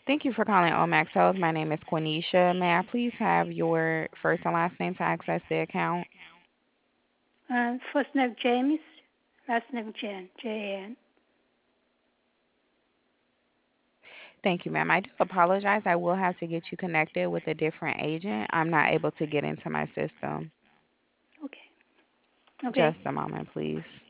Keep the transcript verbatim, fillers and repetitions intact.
Thank you for calling Omax Health. My name is Quenisha. May I please have your first and last name to access the account? Uh, first name James, last name Jan, J A N. Thank you, ma'am. I do apologize. I will have to get you connected with a different agent. I'm not able to get into my system. Okay. Okay. Just a moment, please.